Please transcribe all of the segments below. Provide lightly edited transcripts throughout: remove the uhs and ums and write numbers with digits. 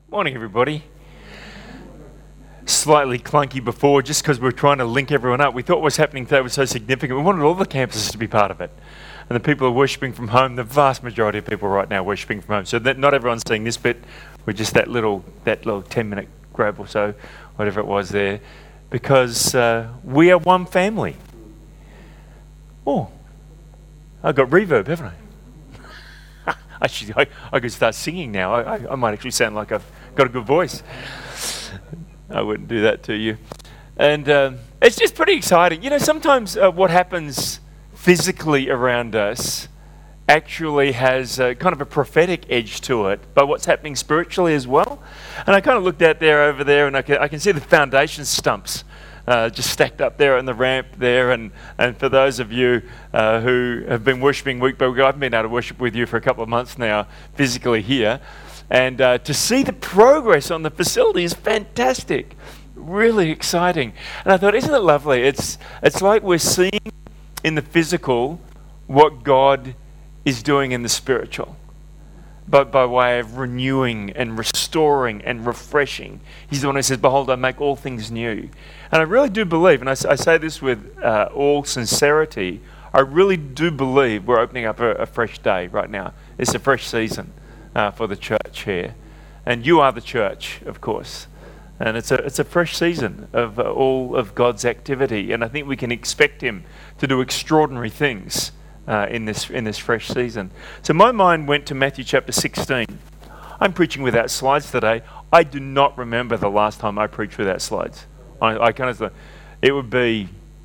Morning, everybody. Slightly clunky before, just because we were trying to link everyone up. We thought what was happening today was so significant. We wanted all the campuses to be part of it. And the people are worshipping from home, the vast majority of people right now worshipping from home. So that not everyone's seeing this bit. We're just that little 10-minute grab or so, whatever it was there. Because we are one family. Oh, I've got reverb, haven't I? Actually, I could start singing now. I might actually sound like I've got a good voice. I wouldn't do that to you. And it's just pretty exciting. You know, sometimes what happens physically around us actually has kind of a prophetic edge to it, but what's happening spiritually as well. And I kind of looked out there over there, and I can see the foundation stumps just stacked up there on the ramp there. And for those of you who have been worshipping week by week, I've been able to worship with you for a couple of months now physically here. And to see the progress on the facility is fantastic, really exciting. And I thought, isn't it lovely? It's like we're seeing in the physical what God is doing in the spiritual, but by way of renewing and restoring and refreshing. He's the one who says, behold, I make all things new. And I really do believe, and I say this with all sincerity, I really do believe we're opening up a fresh day right now. It's a fresh season for the church here. And you are the church, of course. And it's a fresh season of all of God's activity. And I think we can expect Him to do extraordinary things in this fresh season. So my mind went to Matthew chapter 16. I'm preaching without slides today. I do not remember the last time I preached without slides. I kind of thought it would be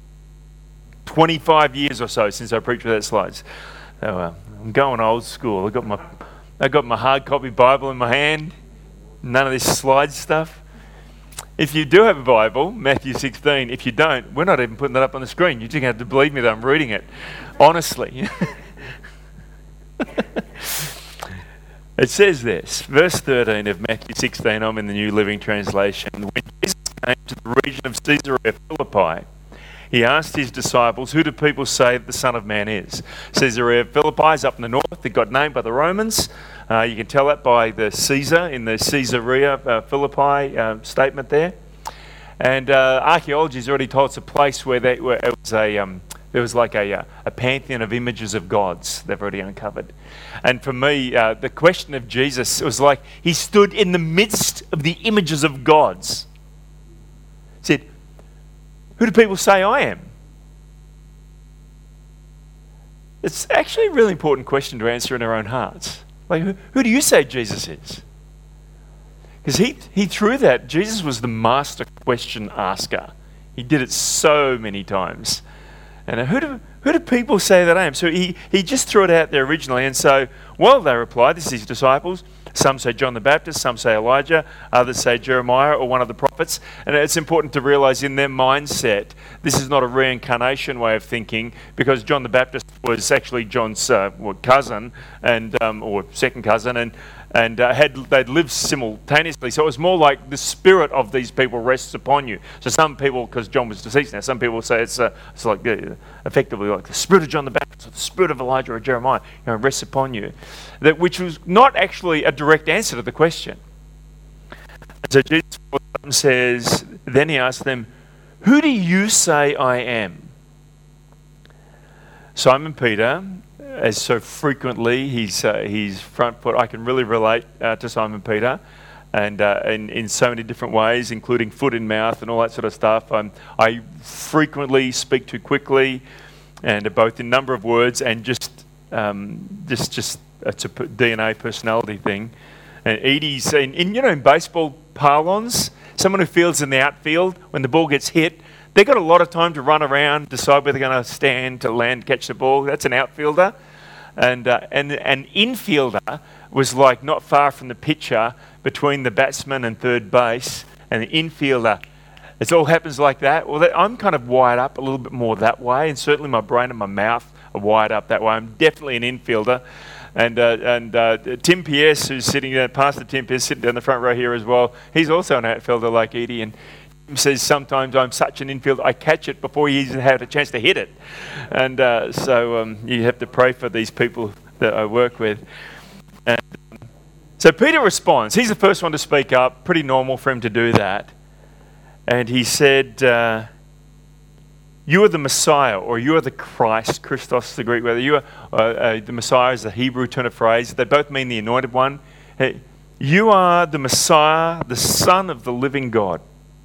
25 years or so since I preached without slides. So I'm going old school. I got my hard copy Bible in my hand. None of this slide stuff. If you do have a Bible, Matthew 16, if you don't, we're not even putting that up on the screen. You're just going to have to believe me that I'm reading it. Honestly. It says this, verse 13 of Matthew 16, I'm in the New Living Translation. When Jesus came to the region of Caesarea Philippi, he asked his disciples, who do people say that the Son of Man is? Caesarea Philippi is up in the north. It got named by the Romans. You can tell that by the Caesar in the Caesarea Philippi statement there. And archaeology has already told us a place where there was like a pantheon of images of gods they've already uncovered. And for me, the question of Jesus, it was like he stood in the midst of the images of gods. He said, who do people say I am? It's actually a really important question to answer in our own hearts. Like, who do you say Jesus is? Because he threw that. Jesus was the master question asker. He did it so many times. And who do people say that I am? So he just threw it out there originally. And so, well, they replied, this is his disciples. Some say John the Baptist, some say Elijah, others say Jeremiah or one of the prophets. And it's important to realize in their mindset, this is not a reincarnation way of thinking, because John the Baptist was actually John's cousin and or second cousin, and they'd lived simultaneously. So it was more like the spirit of these people rests upon you. So some people, because John was deceased now, some people say it's like effectively like the spirit of John the Baptist or the spirit of Elijah or Jeremiah, rests upon you. Which was not actually a direct answer to the question. And so Jesus says, then he asked them, who do you say I am? Simon Peter, as so frequently, he's front foot. I can really relate to Simon Peter, and in so many different ways, including foot in mouth and all that sort of stuff. I frequently speak too quickly, and both in number of words and just it's a DNA personality thing. And Edie's in baseball parlance, someone who fields in the outfield when the ball gets hit. They've got a lot of time to run around, decide whether they're going to stand, to land, catch the ball. That's an outfielder. And an infielder was like not far from the pitcher between the batsman and third base. And the infielder, it all happens like that. Well, I'm kind of wired up a little bit more that way. And certainly my brain and my mouth are wired up that way. I'm definitely an infielder. And Tim Pierce, who's sitting there, Pastor Tim Pierce, sitting down the front row here as well, he's also an outfielder like Edie. And Tim says, sometimes I'm such an infielder, I catch it before he even had a chance to hit it. And so you have to pray for these people that I work with. And So Peter responds. He's the first one to speak up. Pretty normal for him to do that. And he said, you are the Messiah, or you are the Christ. Christos is the Greek word. You are the Messiah is the Hebrew turn of phrase. They both mean the anointed one. Hey, you are the Messiah, the Son of the living God.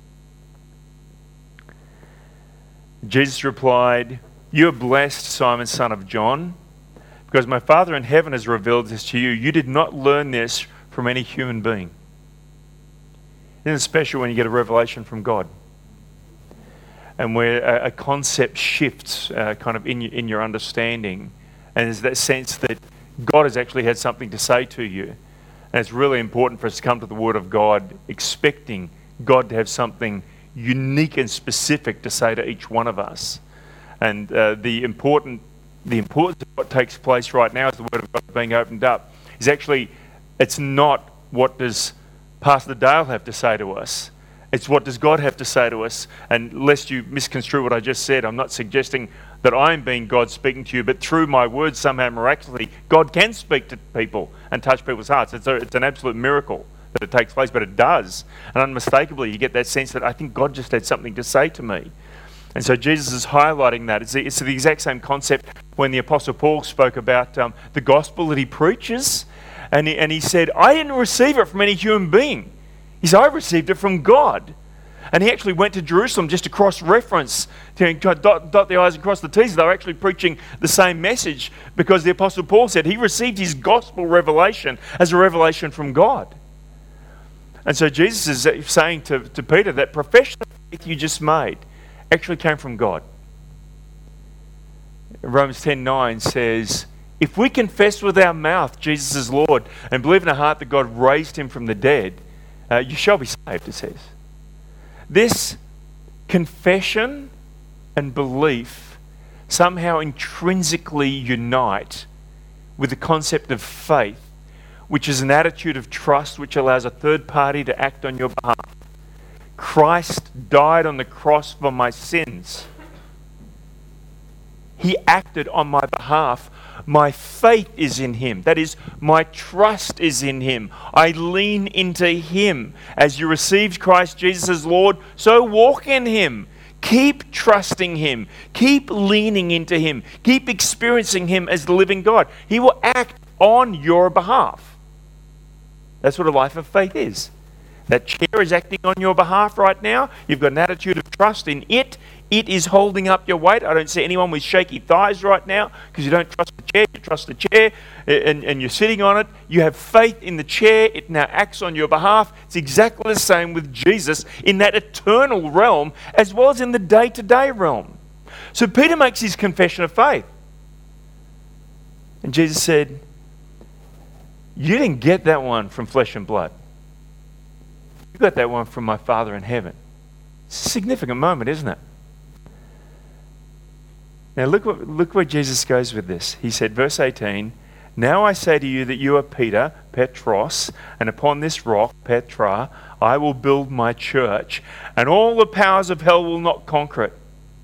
Jesus replied, you are blessed, Simon, son of John, because my Father in heaven has revealed this to you. You did not learn this from any human being. Isn't it special when you get a revelation from God? And where a concept shifts kind of in your understanding. And there's that sense that God has actually had something to say to you. And it's really important for us to come to the Word of God expecting God to have something unique and specific to say to each one of us. And the importance of what takes place right now as the Word of God is being opened up is actually, it's not what does Pastor Dale have to say to us. It's what does God have to say to us. And lest you misconstrue what I just said, I'm not suggesting that I'm being God speaking to you, but through my words somehow miraculously, God can speak to people and touch people's hearts. It's an absolute miracle that it takes place, but it does. And unmistakably, you get that sense that I think God just had something to say to me. And so Jesus is highlighting that. It's the exact same concept when the Apostle Paul spoke about the gospel that he preaches. And he said, I didn't receive it from any human being. He said, I received it from God. And he actually went to Jerusalem just to cross-reference, to dot the I's and cross the T's. They were actually preaching the same message because the Apostle Paul said he received his gospel revelation as a revelation from God. And so Jesus is saying to Peter that profession of faith you just made actually came from God. Romans 10:9 says, if we confess with our mouth Jesus is Lord and believe in our heart that God raised him from the dead, you shall be saved, it says. This confession and belief somehow intrinsically unite with the concept of faith, which is an attitude of trust which allows a third party to act on your behalf. Christ died on the cross for my sins. He acted on my behalf. My faith is in him. That is, my trust is in him. I lean into him. As you received Christ Jesus as Lord, so walk in him. Keep trusting him. Keep leaning into him. Keep experiencing him as the living God. He will act on your behalf. That's what a life of faith is. That chair is acting on your behalf right now. You've got an attitude of trust in it. It is holding up your weight. I don't see anyone with shaky thighs right now because you don't trust the chair. You trust the chair and you're sitting on it. You have faith in the chair. It now acts on your behalf. It's exactly the same with Jesus in that eternal realm as well as in the day-to-day realm. So Peter makes his confession of faith. And Jesus said, you didn't get that one from flesh and blood. You got that one from my Father in heaven. It's a significant moment, isn't it? Now look where Jesus goes with this. He said, verse 18, now I say to you that you are Peter, Petros, and upon this rock, Petra, I will build my church, and all the powers of hell will not conquer it.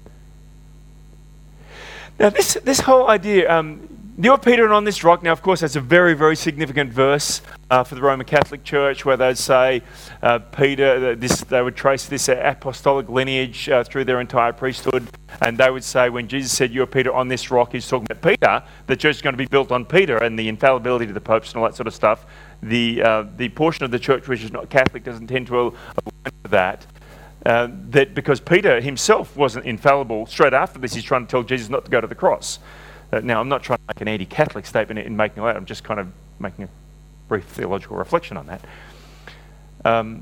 Now this whole idea, you are Peter and on this rock. Now, of course, that's a very, very significant verse for the Roman Catholic Church, where they'd say Peter. They would trace this apostolic lineage through their entire priesthood, and they would say when Jesus said, "You are Peter on this rock," he's talking about Peter. The church is going to be built on Peter, and the infallibility of the popes and all that sort of stuff. The portion of the church which is not Catholic doesn't tend to align with that. That because Peter himself wasn't infallible. Straight after this, he's trying to tell Jesus not to go to the cross. Now, I'm not trying to make an anti-Catholic statement in making that. I'm just kind of making a brief theological reflection on that.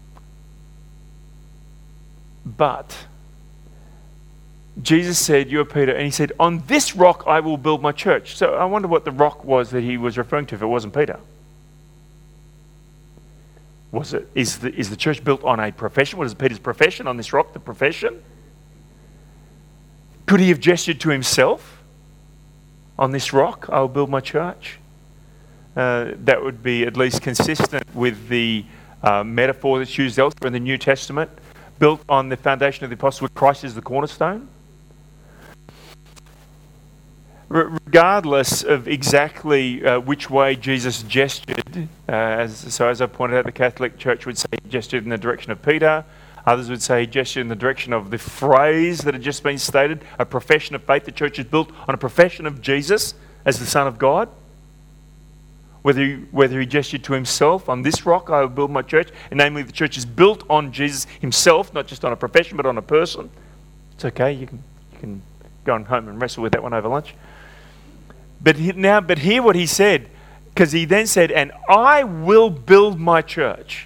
But Jesus said, "You are Peter," and he said, "On this rock I will build my church." So I wonder what the rock was that he was referring to if it wasn't Peter. Is the church built on a profession? What is Peter's profession on this rock? The profession? Could he have gestured to himself? On this rock, I will build my church. That would be at least consistent with the metaphor that's used elsewhere in the New Testament, built on the foundation of the apostle, where Christ is the cornerstone. regardless of exactly which way Jesus gestured, as I pointed out, the Catholic Church would say he gestured in the direction of Peter. Others would say he gestured in the direction of the phrase that had just been stated, a profession of faith. The church is built on a profession of Jesus as the Son of God. Whether he gestured to himself, on this rock I will build my church, and namely the church is built on Jesus himself, not just on a profession, but on a person. It's okay, you can go on home and wrestle with that one over lunch. But hear what he said, because he then said, and I will build my church.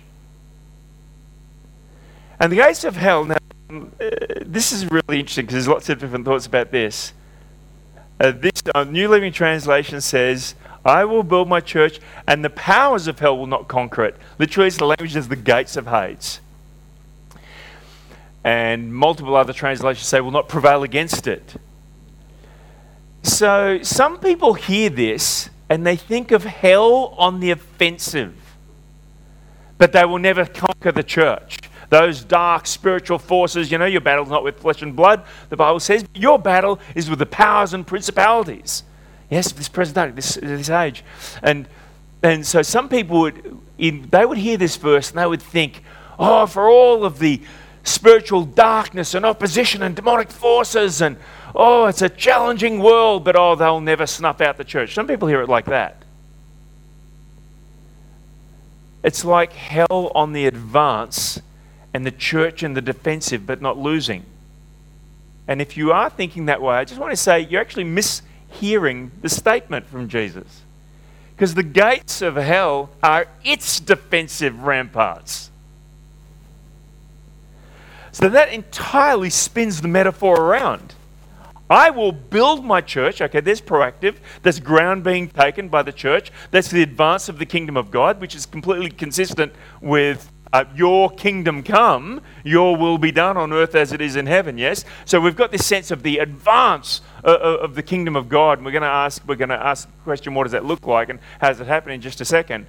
And the gates of hell, now, this is really interesting because there's lots of different thoughts about this. This New Living Translation says, I will build my church and the powers of hell will not conquer it. Literally, it's the language as the gates of Hades. And multiple other translations say will not prevail against it. So some people hear this and they think of hell on the offensive. But they will never conquer the church. Those dark spiritual forces, your battle's not with flesh and blood, the Bible says, your battle is with the powers and principalities. Yes, this present day, this age. And so some people would hear this verse and they would think, oh, for all of the spiritual darkness and opposition and demonic forces and, oh, it's a challenging world, but oh, they'll never snuff out the church. Some people hear it like that. It's like hell on the advance and the church in the defensive, but not losing. And if you are thinking that way, I just want to say you're actually mishearing the statement from Jesus. Because the gates of hell are its defensive ramparts. So that entirely spins the metaphor around. I will build my church. Okay, there's proactive. There's ground being taken by the church. That's the advance of the kingdom of God, which is completely consistent with your kingdom come, your will be done on earth as it is in heaven, yes? So we've got this sense of the advance of the kingdom of God. And we're going to ask the question, what does that look like? And how does it happen in just a second?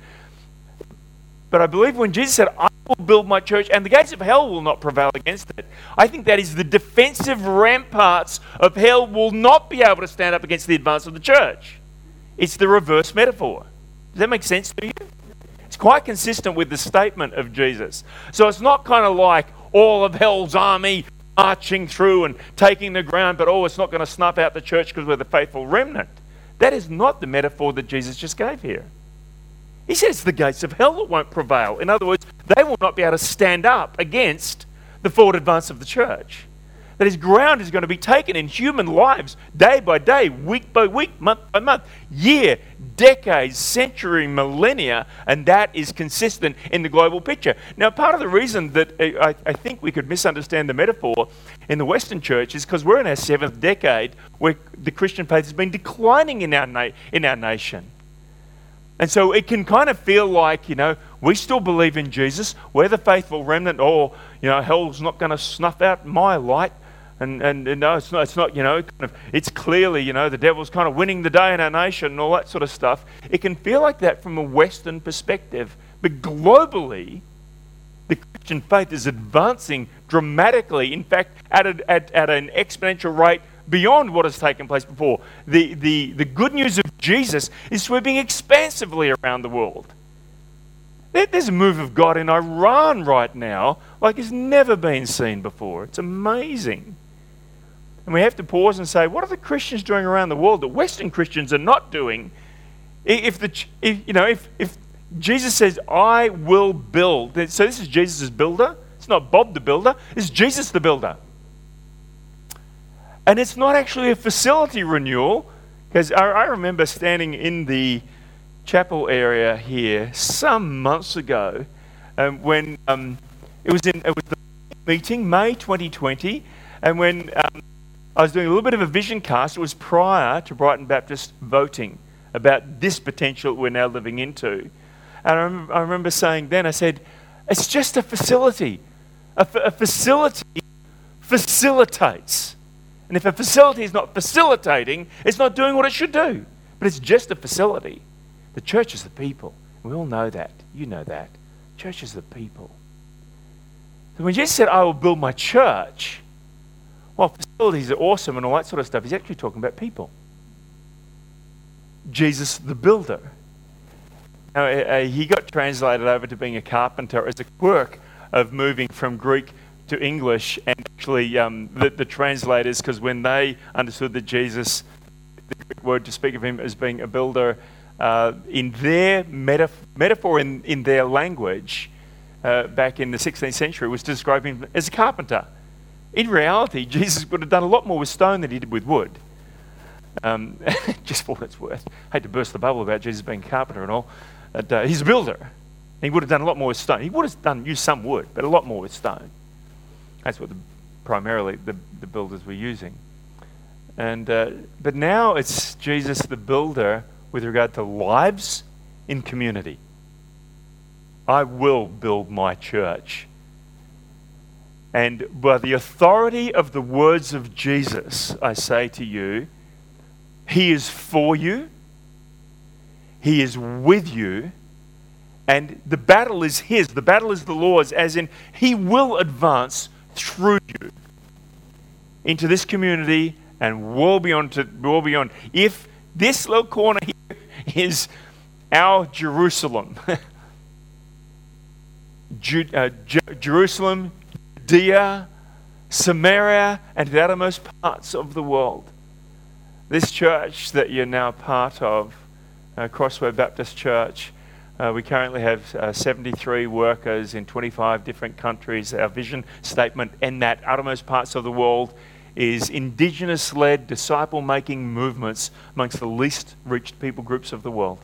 But I believe when Jesus said, I will build my church and the gates of hell will not prevail against it, I think that is the defensive ramparts of hell will not be able to stand up against the advance of the church. It's the reverse metaphor. Does that make sense to you? It's quite consistent with the statement of Jesus. So it's not kind of like all of hell's army marching through and taking the ground, but it's not going to snuff out the church because we're the faithful remnant. That is not the metaphor that Jesus just gave here. He says the gates of hell that won't prevail. In other words, they will not be able to stand up against the forward advance of the church. That his ground is going to be taken in human lives, day by day, week by week, month by month, year, decades, century, millennia, and that is consistent in the global picture. Now, part of the reason that I think we could misunderstand the metaphor in the Western church is because we're in our 7th decade where the Christian faith has been declining in our nation. And so it can kind of feel like, we still believe in Jesus. We're the faithful remnant. Hell's not going to snuff out my light. And no, it's not, it's clearly, the devil's kind of winning the day in our nation and all that sort of stuff. It can feel like that from a Western perspective. But globally, the Christian faith is advancing dramatically. In fact, at an exponential rate beyond what has taken place before. The good news of Jesus is sweeping expansively around the world. There's a move of God in Iran right now like it's never been seen before. It's amazing. And we have to pause and say, what are the Christians doing around the world that Western Christians are not doing? If Jesus says, I will build, so this is Jesus' builder. It's not Bob the builder. It's Jesus the builder. And it's not actually a facility renewal, because I remember standing in the chapel area here some months ago when it was the meeting, May 2020, and when I was doing a little bit of a vision cast. It was prior to Brighton Baptist voting about this potential we're now living into. And I remember saying then, I said, it's just a facility. A facility facilitates. And if a facility is not facilitating, it's not doing what it should do. But it's just a facility. The church is the people. We all know that. You know that. Church is the people. So when Jesus said, I will build my church, well, facilities are awesome and all that sort of stuff. He's actually talking about people. Jesus the builder. Now, he got translated over to being a carpenter as a quirk of moving from Greek to English, and actually the translators, because when they understood that Jesus, the Greek word to speak of him as being a builder, in their metaphor in their language back in the 16th century, was to describe him as a carpenter. In reality, Jesus would have done a lot more with stone than he did with wood. Just for what it's worth. I hate to burst the bubble about Jesus being a carpenter and all. But, he's a builder. He would have done a lot more with stone. He would have used some wood, but a lot more with stone. That's what primarily the builders were using. And but now it's Jesus the builder with regard to lives in community. I will build my church. And by the authority of the words of Jesus, I say to you, he is for you, he is with you, and the battle is his. The battle is the Lord's, as in he will advance through you into this community and well beyond. If this little corner here is our Jerusalem, Jerusalem, Judea, Samaria, and the uttermost parts of the world. This church that you're now part of, Crossway Baptist Church, we currently have 73 workers in 25 different countries. Our vision statement in that uttermost parts of the world is Indigenous-led disciple-making movements amongst the least reached people groups of the world.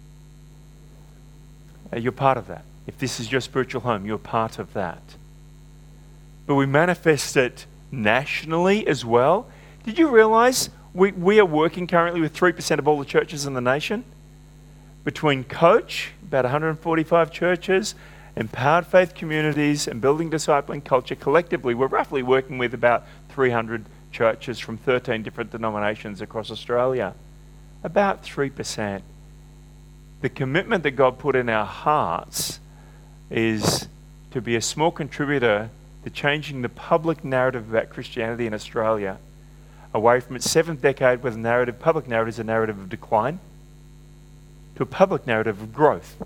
You're part of that. If this is your spiritual home, you're part of that. But we manifest it nationally as well. Did you realize we are working currently with 3% of all the churches in the nation? Between Coach, about 145 churches, Empowered Faith Communities, and Building Discipling Culture, collectively, we're roughly working with about 300 churches from 13 different denominations across Australia. About 3%. The commitment that God put in our hearts is to be a small contributor to changing the public narrative about Christianity in Australia away from its seventh decade where the public narrative is a narrative of decline to a public narrative of growth.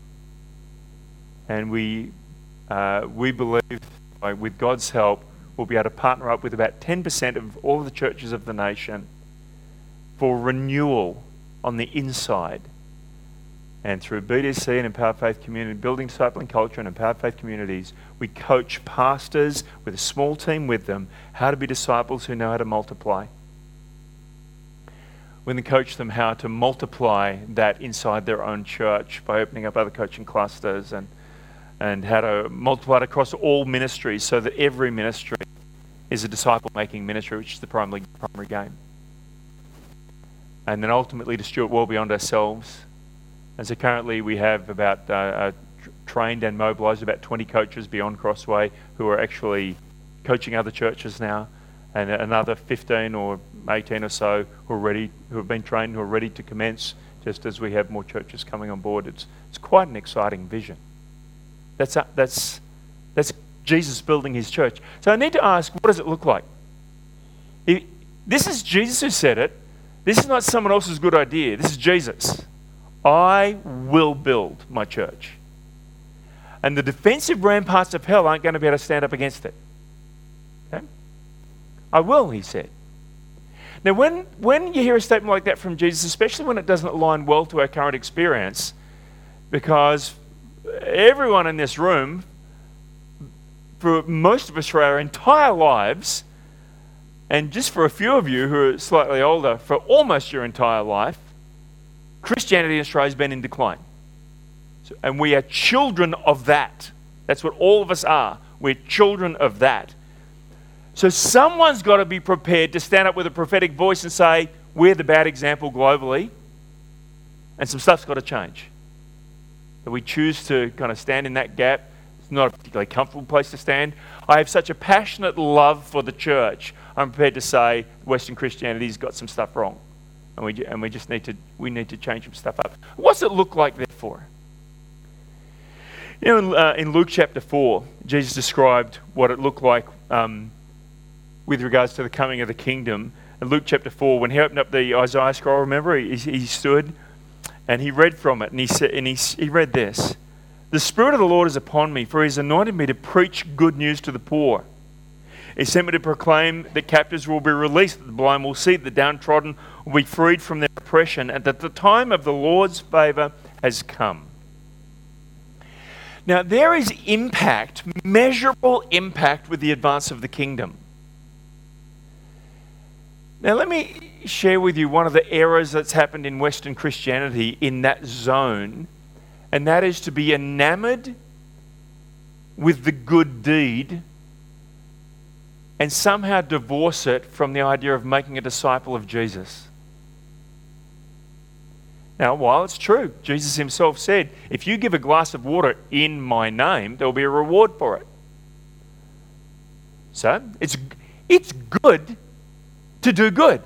And we believe, with God's help, we'll be able to partner up with about 10% of all the churches of the nation for renewal on the inside. And through BDC and Empowered Faith Community, Building Discipling Culture and Empowered Faith Communities, we coach pastors with a small team with them how to be disciples who know how to multiply. We then coach them how to multiply that inside their own church by opening up other coaching clusters and how to multiply it across all ministries so that every ministry is a disciple-making ministry, which is the primary game. And then ultimately to steward well beyond ourselves. And so currently we have about trained and mobilised about 20 coaches beyond Crossway who are actually coaching other churches now, and another 15 or 18 or so who have been trained, who are ready to commence, just as we have more churches coming on board. It's quite an exciting vision. That's Jesus building his church. So I need to ask, what does it look like? This is Jesus who said it. This is not someone else's good idea. This is Jesus. I will build my church. And the defensive ramparts of hell aren't going to be able to stand up against it. Okay? I will, he said. Now, when you hear a statement like that from Jesus, especially when it doesn't align well to our current experience, because everyone in this room, for most of us for our entire lives, and just for a few of you who are slightly older, for almost your entire life, Christianity in Australia has been in decline. And we are children of that. That's what all of us are. We're children of that. So someone's got to be prepared to stand up with a prophetic voice and say, we're the bad example globally, and some stuff's got to change. But we choose to kind of stand in that gap. It's not a particularly comfortable place to stand. I have such a passionate love for the church. I'm prepared to say Western Christianity's got some stuff wrong. And we just need to change some stuff up. What's it look like, therefore? You know, in Luke chapter 4, Jesus described what it looked like with regards to the coming of the kingdom. In Luke chapter 4, when he opened up the Isaiah scroll, remember, he stood and he read from it, and he read this. The Spirit of the Lord is upon me, for he has anointed me to preach good news to the poor. He sent me to proclaim that captives will be released, that the blind will see, that the downtrodden will be freed from their oppression, and that the time of the Lord's favour has come. Now, there is impact, measurable impact with the advance of the kingdom. Now, let me share with you one of the errors that's happened in Western Christianity in that zone, and that is to be enamored with the good deed and somehow divorce it from the idea of making a disciple of Jesus. Now, while it's true, Jesus himself said, if you give a glass of water in my name, there will be a reward for it. So, it's good to do good.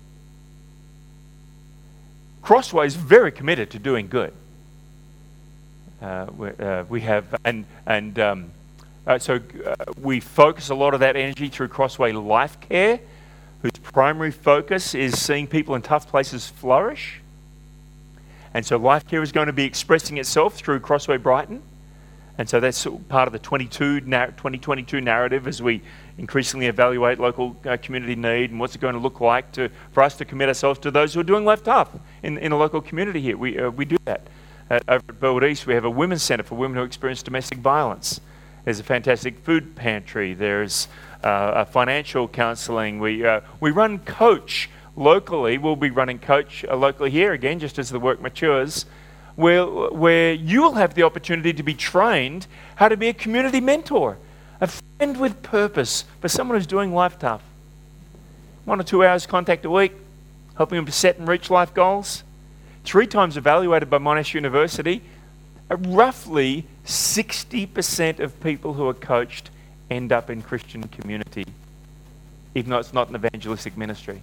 Crossway is very committed to doing good. We focus a lot of that energy through Crossway Life Care, whose primary focus is seeing people in tough places flourish. And so Life Care is going to be expressing itself through Crossway Brighton. And so that's part of the 2022 narrative as we increasingly evaluate local community need and what's it going to look like for us to commit ourselves to those who are doing life tough in a local community here. We do that. Over at Burwood East, we have a women's centre for women who experience domestic violence. There's a fantastic food pantry. There's financial counselling. We run Coach locally. We'll be running Coach locally here again, just as the work matures, where you will have the opportunity to be trained how to be a community mentor, a friend with purpose for someone who's doing life tough. 1 or 2 hours contact a week, helping them to set and reach life goals. 3 times evaluated by Monash University. Roughly 60% of people who are coached end up in Christian community, even though it's not an evangelistic ministry.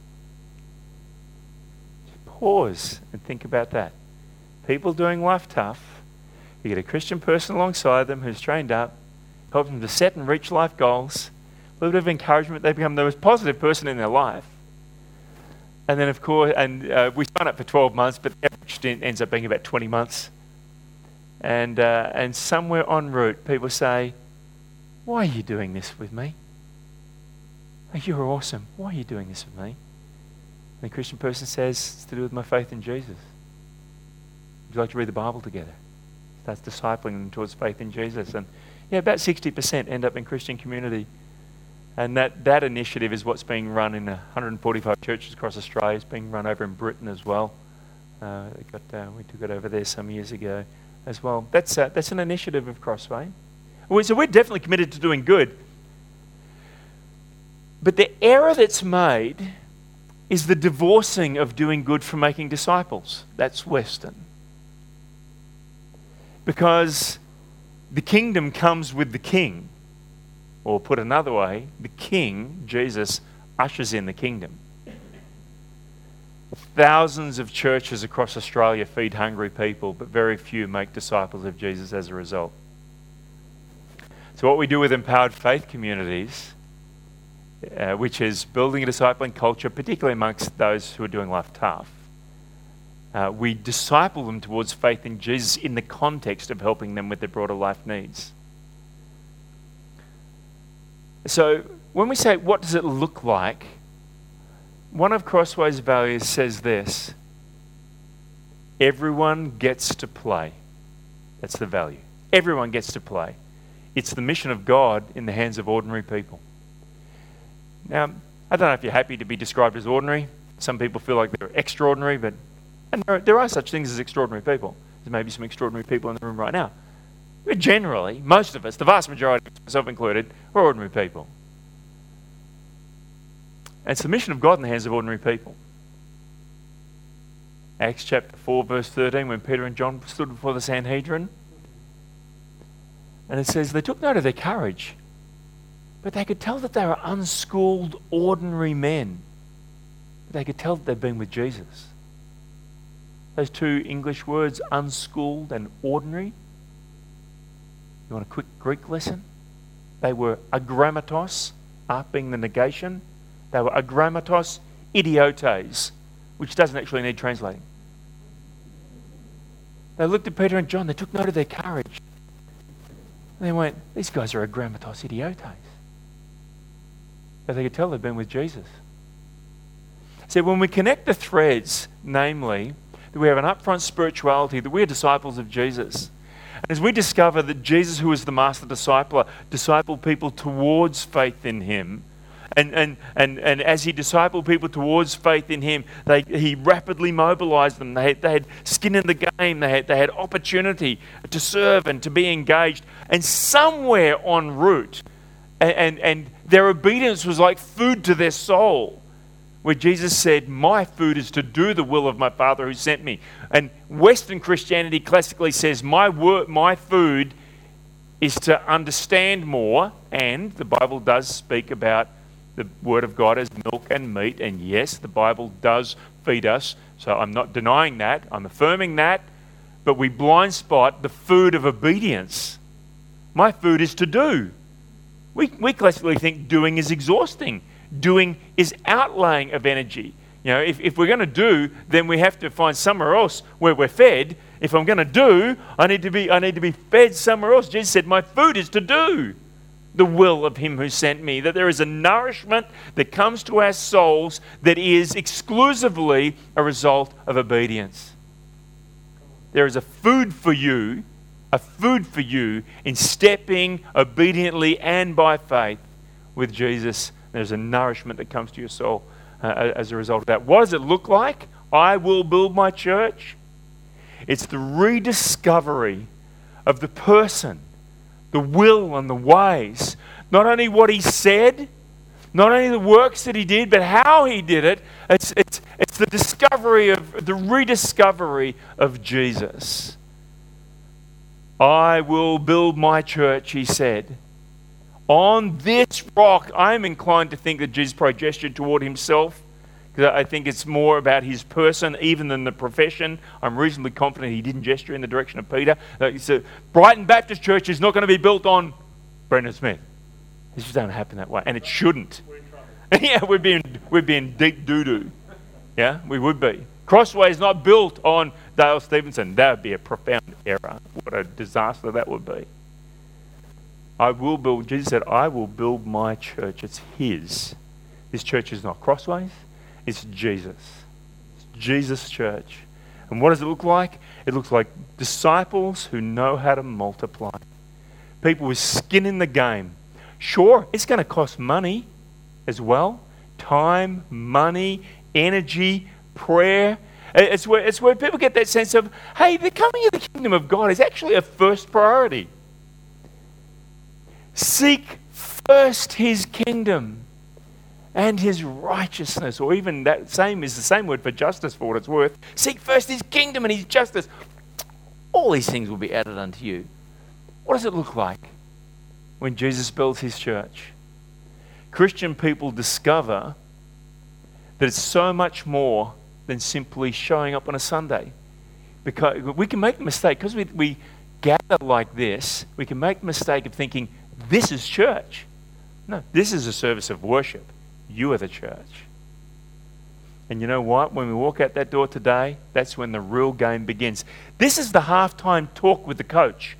Just pause and think about that. People doing life tough, you get a Christian person alongside them who's trained up, help them to set and reach life goals, a little bit of encouragement, they become the most positive person in their life. And then, of course, we sign up for 12 months, but the average stint ends up being about 20 months. And somewhere en route, people say, why are you doing this with me? Oh, you're awesome. Why are you doing this with me? And the Christian person says, it's to do with my faith in Jesus. Would you like to read the Bible together? That's discipling them towards faith in Jesus. And about 60% end up in Christian community. And that initiative is what's being run in 145 churches across Australia. It's being run over in Britain as well. We took it over there some years ago as well. That's an initiative of Crossway. So we're definitely committed to doing good. But the error that's made is the divorcing of doing good from making disciples. That's Western. Because the kingdom comes with the king. Or put another way, the king, Jesus, ushers in the kingdom. Thousands of churches across Australia feed hungry people, but very few make disciples of Jesus as a result. So what we do with empowered faith communities, which is building a discipling culture, particularly amongst those who are doing life tough, we disciple them towards faith in Jesus in the context of helping them with their broader life needs. So when we say, what does it look like? One of Crossway's values says this: everyone gets to play. That's the value. Everyone gets to play. It's the mission of God in the hands of ordinary people. Now, I don't know if you're happy to be described as ordinary. Some people feel like they're extraordinary, and there are such things as extraordinary people. There may be some extraordinary people in the room right now. But generally, most of us, the vast majority, myself included, are ordinary people. And it's the mission of God in the hands of ordinary people. Acts chapter 4, verse 13, when Peter and John stood before the Sanhedrin, and it says they took note of their courage, but they could tell that they were unschooled, ordinary men. They could tell that they'd been with Jesus. Those 2 English words, unschooled and ordinary. You want a quick Greek lesson? They were agrammatos, art being the negation, They were agrammatos idiotes, which doesn't actually need translating. They looked at Peter and John, they took note of their courage. And they went, these guys are agrammatos idiotes. But they could tell they'd been with Jesus. So when we connect the threads, namely, that we have an upfront spirituality, that we're disciples of Jesus. And as we discover that Jesus, who is the master discipler, discipled people towards faith in him, and as he discipled people towards faith in him, he rapidly mobilized them. They had skin in the game. They had opportunity to serve and to be engaged. And somewhere en route, and their obedience was like food to their soul, where Jesus said, my food is to do the will of my Father who sent me. And Western Christianity classically says, my food is to understand more, and the Bible does speak about the Word of God as milk and meat, and yes, the Bible does feed us, so I'm not denying that, I'm affirming that, but we blind spot the food of obedience. My food is to do. We classically think doing is exhausting. Doing is outlaying of energy. You know, if we're going to do, then we have to find somewhere else where we're fed. If I'm going to do, I need to be fed somewhere else. Jesus said, my food is to do the will of him who sent me. That there is a nourishment that comes to our souls that is exclusively a result of obedience. There is a food for you in stepping obediently and by faith with Jesus. There's a nourishment that comes to your soul as a result of that. What does it look like? I will build my church. It's the rediscovery of the person, the will and the ways. Not only what he said, not only the works that he did, but how he did it. It's the rediscovery of Jesus. I will build my church, he said. On this rock, I'm inclined to think that Jesus probably gestured toward himself, because I think it's more about his person even than the profession. I'm reasonably confident he didn't gesture in the direction of Peter. He said, Brighton Baptist Church is not going to be built on Brendan Smith. This just doesn't happen that way, and it shouldn't. Yeah, we'd be in deep doo-doo. Yeah, we would be. Crossway is not built on Dale Stevenson. That would be a profound error. What a disaster that would be. Jesus said, I will build my church. It's his. This church is not Crossways. It's Jesus. It's Jesus' church. And what does it look like? It looks like disciples who know how to multiply. People with skin in the game. Sure, it's going to cost money as well. Time, money, energy, prayer. It's where people get that sense of, hey, the coming of the kingdom of God is actually a first priority. Seek first his kingdom and his righteousness, or even that same is the same word for justice for what it's worth. Seek first his kingdom and his justice. All these things will be added unto you. What does it look like when Jesus builds his church? Christian people discover that it's so much more than simply showing up on a Sunday. Because we can make the mistake, because we gather like this, we can make the mistake of thinking, this is church. No, this is a service of worship. You are the church. And you know what? When we walk out that door today, that's when the real game begins. This is the halftime talk with the coach.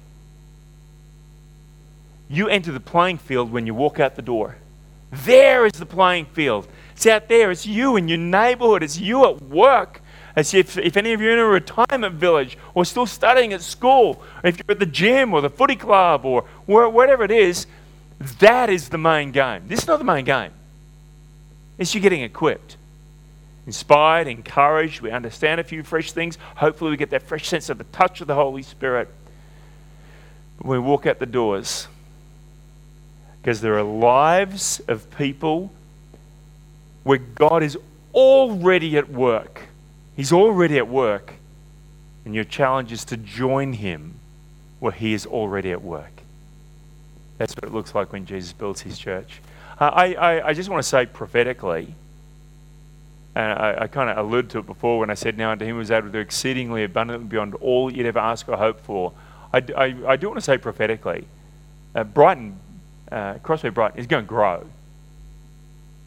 You enter the playing field when you walk out the door. There is the playing field. It's out there. It's you in your neighborhood. It's you at work. As if any of you are in a retirement village or still studying at school, or if you're at the gym or the footy club or whatever it is, that is the main game. This is not the main game. It's you getting equipped, inspired, encouraged. We understand a few fresh things. Hopefully we get that fresh sense of the touch of the Holy Spirit. But when we walk out the doors, because there are lives of people where God is already at work. He's already at work. And your challenge is to join him where he is already at work. That's what it looks like when Jesus builds his church. I just want to say prophetically, and I kind of alluded to it before when I said, now unto him who was able to do exceedingly abundantly beyond all you'd ever ask or hope for. I do want to say prophetically, Crossway Brighton is going to grow.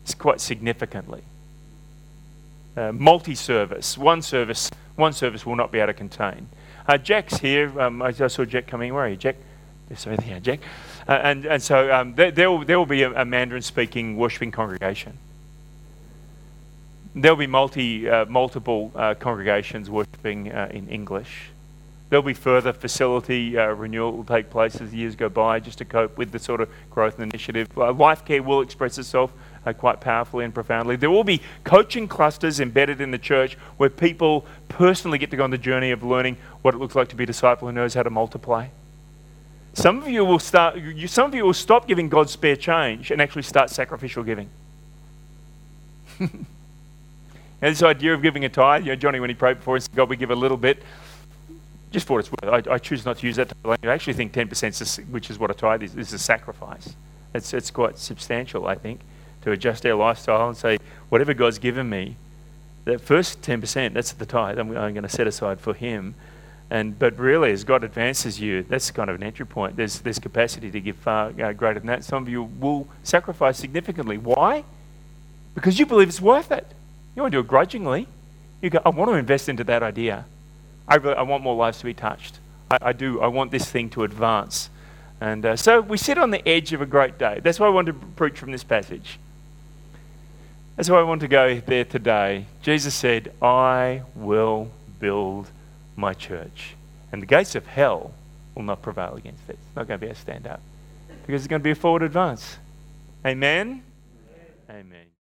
It's quite significantly. Multi-service. One service will not be able to contain. Jack's here. I saw Jack coming. Where are you, Jack? Yes, over here, Jack. So there will be a Mandarin-speaking worshipping congregation. There'll be multiple congregations worshipping in English. There'll be further facility renewal will take place as the years go by, just to cope with the sort of growth and initiative. Life Care will express itself quite powerfully and profoundly. There will be coaching clusters embedded in the church where people personally get to go on the journey of learning what it looks like to be a disciple who knows how to multiply. Some of you will stop giving God spare change and actually start sacrificial giving. And this idea of giving a tithe, Johnny, when he prayed before, he said, God, we give a little bit. Just for what it's worth, I choose not to use that type of language. I actually think 10%, which is what a tithe is a sacrifice. It's quite substantial, I think, to adjust our lifestyle and say, whatever God's given me, that first 10%, that's the tithe I'm going to set aside for Him. But really, as God advances you, that's kind of an entry point. There's capacity to give far greater than that. Some of you will sacrifice significantly. Why? Because you believe it's worth it. You don't do it grudgingly. You go, I want to invest into that idea. I want more lives to be touched. I do. I want this thing to advance. And so we sit on the edge of a great day. That's why I want to preach from this passage. That's why I want to go there today. Jesus said, I will build my church, and the gates of hell will not prevail against it. It's not going to be able to stand up, because it's going to be a forward advance. Amen? Amen.